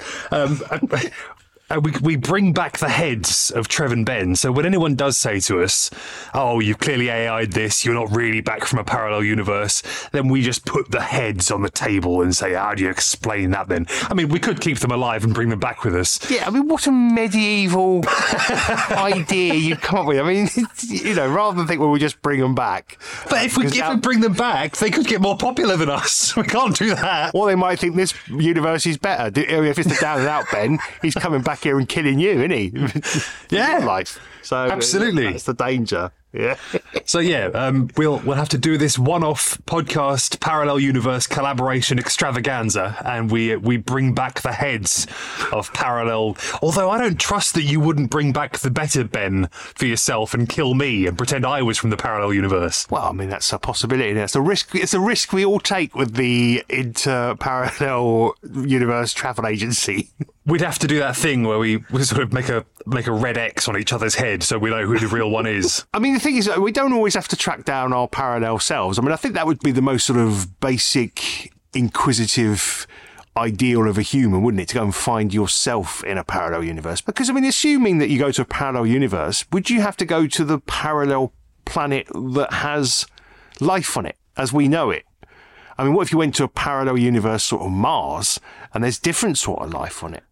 We bring back the heads of Trev and Ben. So when anyone does say to us, oh, you've clearly AI'd this, you're not really back from a parallel universe, then we just put the heads on the table and say, how do you explain that then? I mean, we could keep them alive and bring them back with us. Yeah, I mean, what a medieval idea you've come up with. I mean, you know, rather than think, well, we just bring them back. But if we bring them back, they could get more popular than us. We can't do that. Or they might think this universe is better. If it's the down and out Ben, he's coming back here and killing you, isn't he? Yeah. Life. So absolutely. That's the danger. Yeah. So yeah, we'll have to do this one-off podcast parallel universe collaboration extravaganza, and we bring back the heads of parallel. Although I don't trust that you wouldn't bring back the better Ben for yourself and kill me and pretend I was from the parallel universe. Well, I mean, that's a possibility. That's a risk. It's a risk we all take with the inter-parallel universe travel agency. We'd have to do that thing where we sort of make a red X on each other's head so we know who the real one is. I mean, the thing is, we don't always have to track down our parallel selves. I mean, I think that would be the most sort of basic, inquisitive ideal of a human, wouldn't it? To go and find yourself in a parallel universe. Because, I mean, assuming that you go to a parallel universe, would you have to go to the parallel planet that has life on it, as we know it? I mean, what if you went to a parallel universe, sort of Mars, and there's different sort of life on it?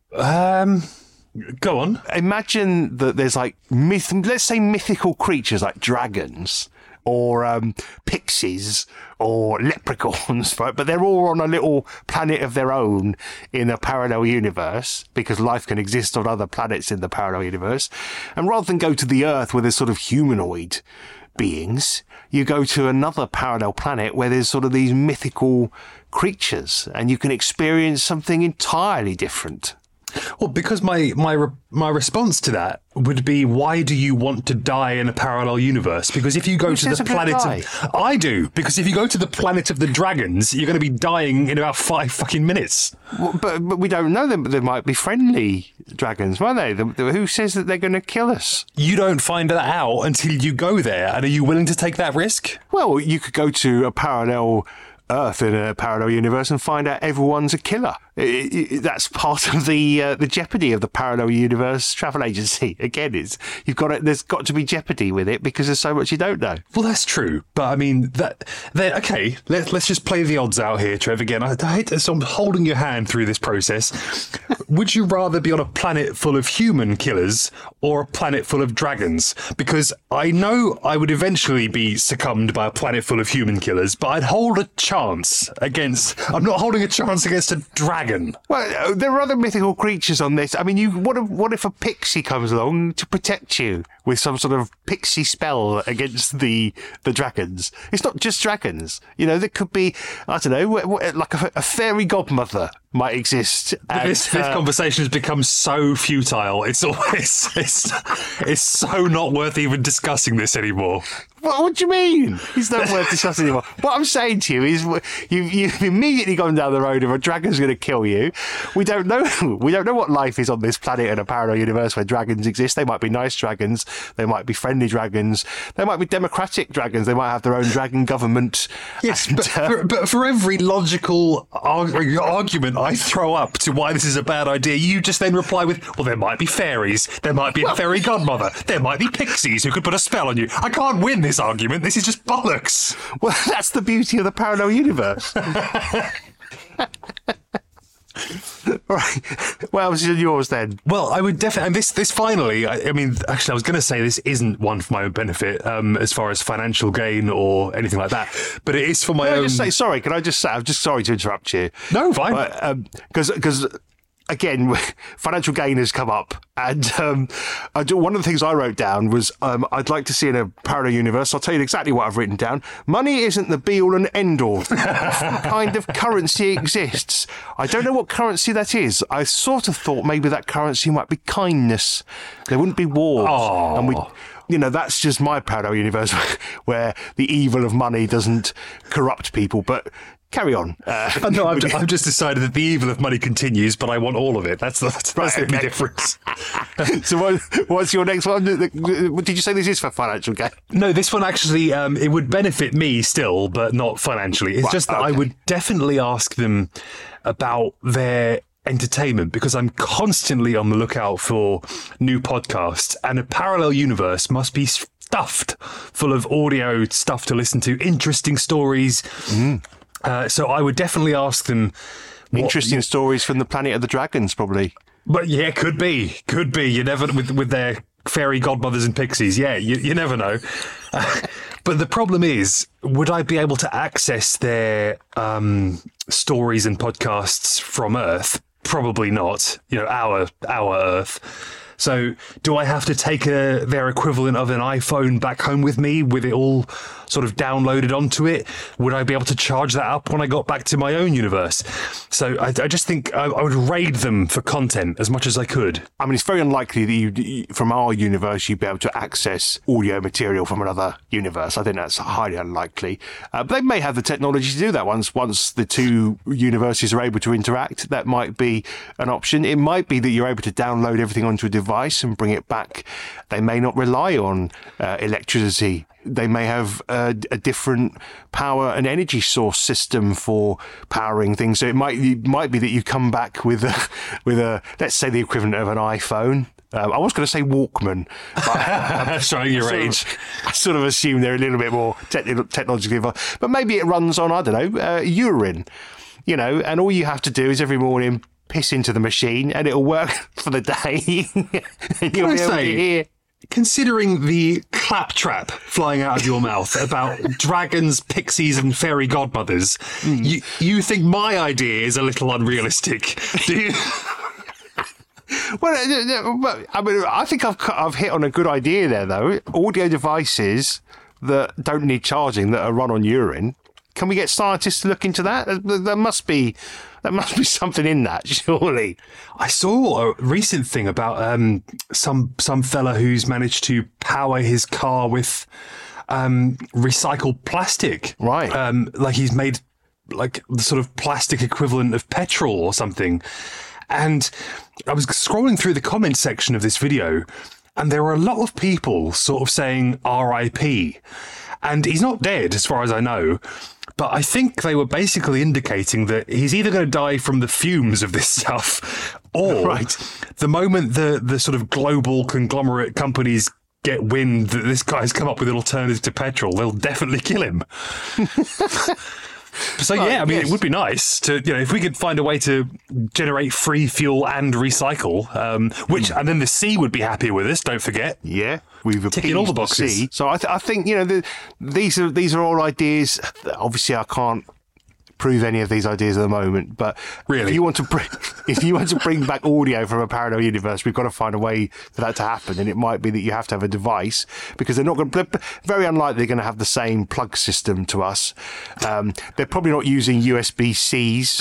Go on. Imagine that there's like let's say mythical creatures like dragons or pixies or leprechauns, right? But they're all on a little planet of their own in a parallel universe, because life can exist on other planets in the parallel universe. And rather than go to the Earth where there's sort of humanoid beings, you go to another parallel planet where there's sort of these mythical creatures, and you can experience something entirely different. Well, because my response to that would be, why do you want to die in a parallel universe? Because if you go to the planet I do, because if you go to the planet of the dragons, you're going to be dying in about 5 fucking minutes. Well, but we don't know them. They might be friendly dragons, might they? Who says that they're going to kill us? You don't find that out until you go there. And are you willing to take that risk? Well, you could go to a parallel Earth in a parallel universe and find out everyone's a killer. That's part of the jeopardy of the parallel universe travel agency. Again, there's got to be jeopardy with it because there's so much you don't know. Well, that's true, but I mean okay. Let's just play the odds out here, Trev. Again, I hate this. I'm holding your hand through this process. Would you rather be on a planet full of human killers or a planet full of dragons? Because I know I would eventually be succumbed by a planet full of human killers, but I'd hold a chance against. I'm not holding a chance against a dragon. Well, there are other mythical creatures on this. I mean, what if a pixie comes along to protect you with some sort of pixie spell against the dragons? It's not just dragons. You know, there could be, I don't know, like a fairy godmother might exist. This conversation has become so futile. It's so not worth even discussing this anymore. What do you mean? It's not worth discussing anymore. What I'm saying to you is you've immediately gone down the road of a dragon's going to kill you. We don't know. We don't know what life is on this planet in a parallel universe where dragons exist. They might be nice dragons. They might be friendly dragons. They might be democratic dragons. They might have their own dragon government. Yes, but for every logical argument I throw up to why this is a bad idea, you just then reply with, well, there might be fairies. There might be a fairy godmother. There might be pixies who could put a spell on you. I can't win this argument. This is just bollocks. Well, that's the beauty of the parallel universe. All right. What else is yours then? Well, I would definitely, and this finally, I mean, actually, I was going to say this isn't one for my own benefit as far as financial gain or anything like that, but it is for my own. Sorry, can I just say, I'm just sorry to interrupt you. No, fine. Because again, financial gain has come up. And one of the things I wrote down was I'd like to see in a parallel universe, I'll tell you exactly what I've written down. Money isn't the be-all and end-all. What kind of currency exists? I don't know what currency that is. I sort of thought maybe that currency might be kindness. There wouldn't be wars. Oh. And that's just my parallel universe where the evil of money doesn't corrupt people. But carry on. No, I've just decided that the evil of money continues, but I want all of it. That's the only difference. So what's your next one? Did you say this is for financial gain? No, this one actually, it would benefit me still, but not financially. It's just that I would definitely ask them about their entertainment, because I'm constantly on the lookout for new podcasts, and a parallel universe must be stuffed full of audio stuff to listen to, interesting stories. So I would definitely ask them. Interesting stories from the planet of the dragons, probably. But yeah, could be. You never, with their fairy godmothers and pixies. Yeah, you never know. But the problem is, would I be able to access their stories and podcasts from Earth? Probably not. Our Earth. So do I have to take their equivalent of an iPhone back home with me with it all sort of downloaded onto it? Would I be able to charge that up when I got back to my own universe? So I just think I would raid them for content as much as I could. I mean, it's very unlikely that from our universe, you'd be able to access audio material from another universe. I think that's highly unlikely. But they may have the technology to do that once the two universes are able to interact. That might be an option. It might be that you're able to download everything onto a device and bring it back. They may not rely on electricity. They may have a different power and energy source system for powering things. So it might be that you come back with a let's say the equivalent of an iPhone. I was going to say Walkman, but showing your age. I sort of assume they're a little bit more technologically involved. But maybe it runs on, I don't know, urine, and all you have to do is every morning piss into the machine and it'll work for the day. And you'll be able to hear. Considering the claptrap flying out of your mouth about dragons, pixies, and fairy godmothers, you think my idea is a little unrealistic, do you? Well, I mean, I think I've hit on a good idea there, though. Audio devices that don't need charging that are run on urine. Can we get scientists to look into that? There must be something in that, surely. I saw a recent thing about some fella who's managed to power his car with recycled plastic. Right. Like he's made like the sort of plastic equivalent of petrol or something. And I was scrolling through the comments section of this video, and there were a lot of people sort of saying R.I.P. And he's not dead, as far as I know. But I think they were basically indicating that he's either going to die from the fumes of this stuff, or the moment the sort of global conglomerate companies get wind that this guy's come up with an alternative to petrol, they'll definitely kill him. So, yeah, I mean, it would be nice to, if we could find a way to generate free fuel and recycle, and then the sea would be happy with us, don't forget. Yeah, we've ticking all the boxes. So I think, these are all ideas. Obviously, I can't prove any of these ideas at the moment, but really, if you want to bring back audio from a parallel universe, we've got to find a way for that to happen. And it might be that you have to have a device, because they're very unlikely they're going to have the same plug system to us. They're probably not using USB-Cs.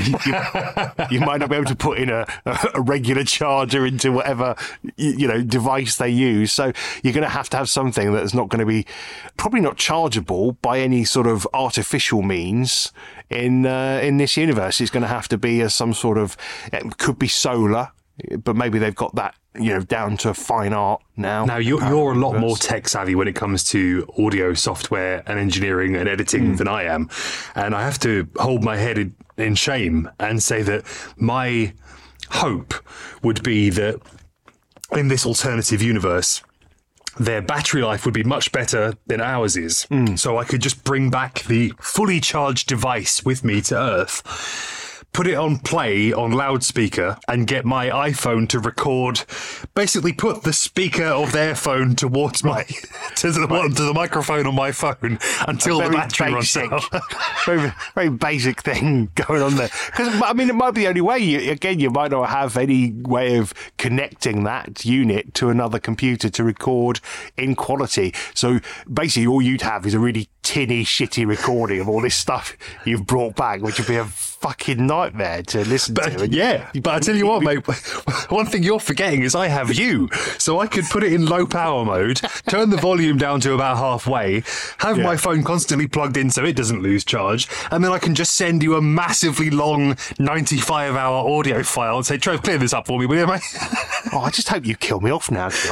You might not be able to put in a regular charger into whatever device they use. So you're going to have something that's not going to be probably not chargeable by any sort of artificial means. In this universe, it's going to have to be some sort of, it could be solar, but maybe they've got that down to fine art now. Now you're a lot more tech savvy when it comes to audio software and engineering and editing than I am, and I have to hold my head in shame and say that my hope would be that in this alternative universe, their battery life would be much better than ours is. So I could just bring back the fully charged device with me to Earth, put it on play on loudspeaker, and get my iPhone to record, basically put the speaker of their phone towards to the microphone on my phone until the battery runs out. very, very basic thing going on there. Because, I mean, it might be the only way. You might not have any way of connecting that unit to another computer to record in quality. So basically all you'd have is a really tinny, shitty recording of all this stuff you've brought back, which would be a fucking nightmare to listen to. Yeah, but I tell you what, mate, one thing you're forgetting is I have you. So I could put it in low power mode, turn the volume down to about halfway, have my phone constantly plugged in so it doesn't lose charge, and then I can just send you a massively long 95-hour audio file and say, Trev, clear this up for me, will you, mate? I just hope you kill me off now, to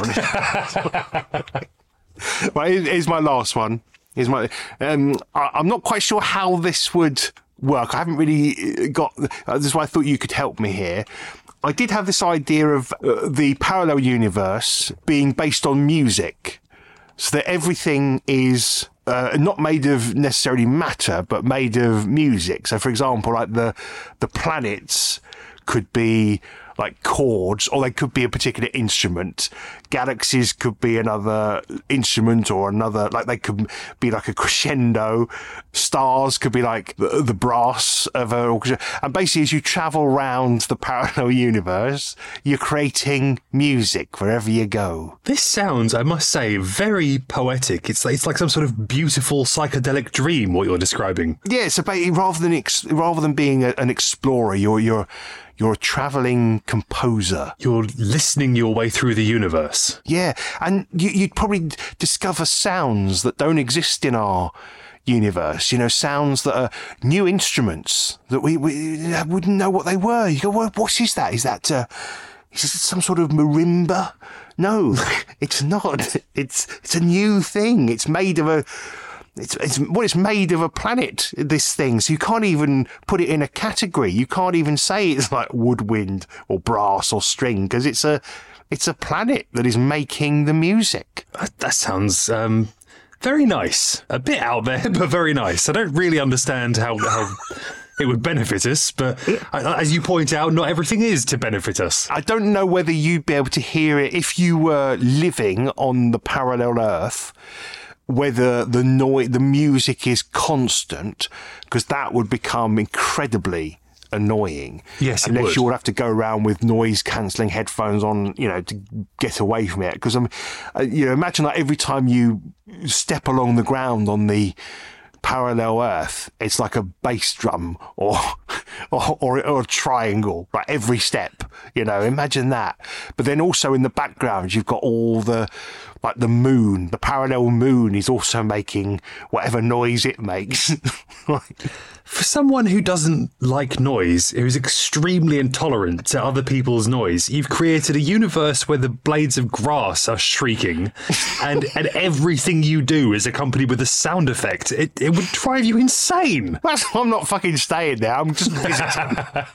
be honest. Right, here's my last one. I'm not quite sure how this would work. I haven't really got. This is why I thought you could help me here. I did have this idea of the parallel universe being based on music, so that everything is not made of necessarily matter, but made of music. So, for example, like the planets could be like chords, or they could be a particular instrument. Galaxies could be another instrument or another, like they could be like a crescendo. Stars could be like the brass of an orchestra. And basically, as you travel around the parallel universe, you're creating music wherever you go. This sounds, I must say, very poetic. It's like some sort of beautiful psychedelic dream, what you're describing. Yeah, so basically, rather than being an explorer, you're a travelling composer. You're listening your way through the universe. Yeah, and you'd probably discover sounds that don't exist in our universe. You know, sounds that are new instruments that we wouldn't know what they were. You go, what is that? Is that some sort of marimba? No, it's not. It's a new thing. It's made of a. It's made of a planet, this thing. So you can't even put it in a category. You can't even say it's like woodwind or brass or string, because it's a planet that is making the music. That sounds very nice. A bit out there, but very nice. I don't really understand how it would benefit us, but as you point out, not everything is to benefit us. I don't know whether you'd be able to hear it if you were living on the parallel Earth, whether the music is constant, because that would become incredibly annoying. Yes, it unless would. you would have to go around with noise-cancelling headphones on, to get away from it. Because imagine that every time you step along the ground on the parallel Earth, it's like a bass drum or a triangle, like every step. Imagine that. But then also in the background, you've got all the moon. The parallel moon is also making whatever noise it makes. For someone who doesn't like noise, who's extremely intolerant to other people's noise, you've created a universe where the blades of grass are shrieking, and everything you do is accompanied with a sound effect. It would drive you insane. I'm not fucking staying there. I'm just visiting.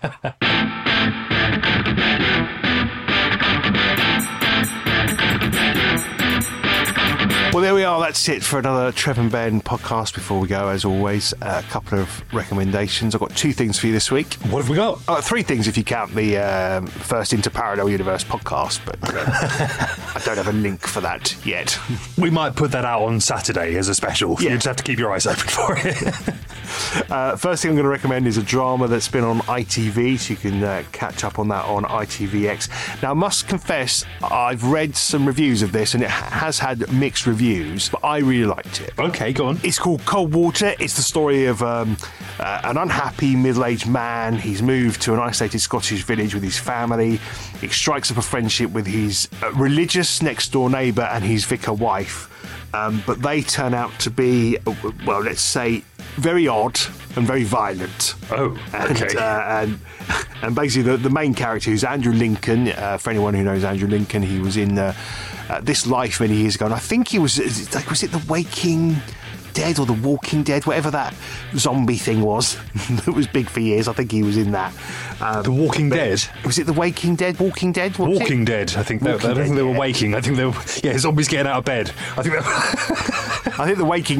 Well, there we are. That's it for another Trev and Ben podcast. Before we go, as always, a couple of recommendations. I've got 2 things for you this week. What have we got? 3 things if you count the first Into Parallel Universe podcast, but I don't have a link for that yet. We might put that out on Saturday as a special. Yeah. You just have to keep your eyes open for it. First thing I'm going to recommend is a drama that's been on ITV, so you can catch up on that on ITVX. Now, I must confess, I've read some reviews of this, and it has had mixed reviews, but I really liked it. Okay, go on. It's called Cold Water. It's the story of an unhappy middle-aged man. He's moved to an isolated Scottish village with his family. He strikes up a friendship with his religious next-door neighbour and his vicar wife. But they turn out to be, well, let's say, very odd and very violent. Oh, okay. And basically the main character, who's Andrew Lincoln, for anyone who knows Andrew Lincoln, he was in This Life many years ago, and I think he was it The Waking Dead or The Walking Dead, whatever that zombie thing was that was big for years. I think he was in that. The Walking Dead? Was it The Waking Dead? Walking Dead? Walking Dead, I think. I don't think they were waking. I think they were, zombies getting out of bed. I think The Waking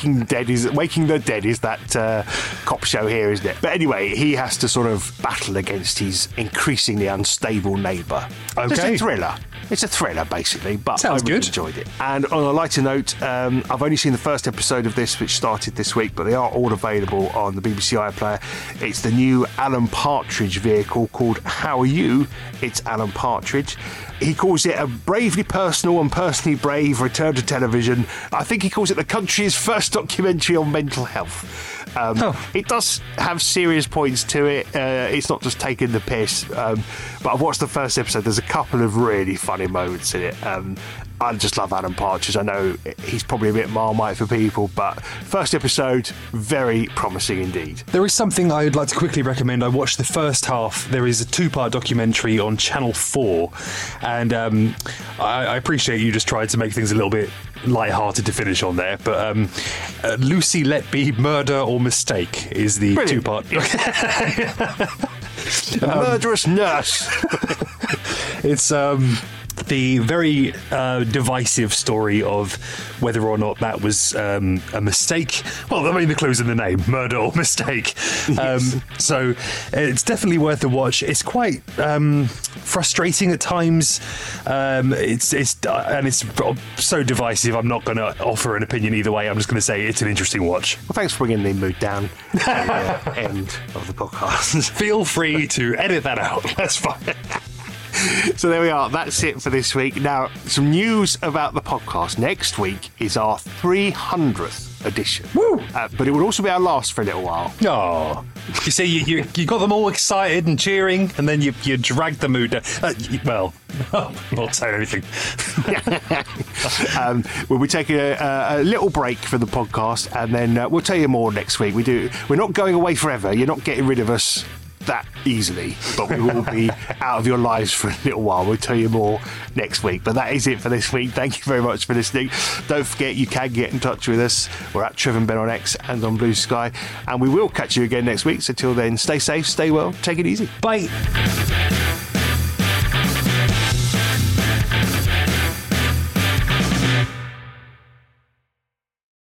the Dead is that cop show here, isn't it? But anyway, he has to sort of battle against his increasingly unstable neighbour. Okay. It's a thriller. It's a thriller, basically, but Sounds I really good. enjoyed it. And on a lighter note, I've only seen the first episode of this, which started this week, but they are all available on the BBC iPlayer. It's the new Alan Partridge vehicle called How Are You? It's Alan Partridge. He calls it a bravely personal and personally brave return to television. I think he calls it the country's first documentary on mental health. It does have serious points to it. It's not just taking the piss. But I've watched the first episode. There's a couple of really funny moments in it. I just love Alan Partridge. I know he's probably a bit Marmite for people, but first episode, very promising indeed. There is something I would like to quickly recommend. I watched the first half. There is a 2-part documentary on Channel 4, and I appreciate you just tried to make things a little bit light-hearted to finish on there, but Lucy Let Be Murder or Mistake is the Brilliant. 2-part. A murderous nurse. It's the very divisive story of whether or not that was a mistake. Well, I mean, the clue's in the name, murder or mistake. Yes. So it's definitely worth a watch. It's quite frustrating at times. It's so divisive. I'm not going to offer an opinion either way. I'm just going to say it's an interesting watch. Well, thanks for bringing the mood down at the end of the podcast. Feel free to edit that out. That's fine. So there we are. That's it for this week. Now, some news about the podcast. Next week is our 300th edition. Woo! But it will also be our last for a little while. Oh, you see, you got them all excited and cheering, and then you dragged the mood down. Well, I'm not saying anything. We'll be taking a little break for the podcast, and then we'll tell you more next week. We're not going away forever. You're not getting rid of us that easily, but we will be out of your lives for a little while. We'll tell you more next week. But that is it for this week. Thank you very much for listening. Don't forget, you can get in touch with us. We're at Trev and Ben on X and on Blue Sky, and we will catch you again next week. So till then, stay safe, stay well, take it easy. Bye.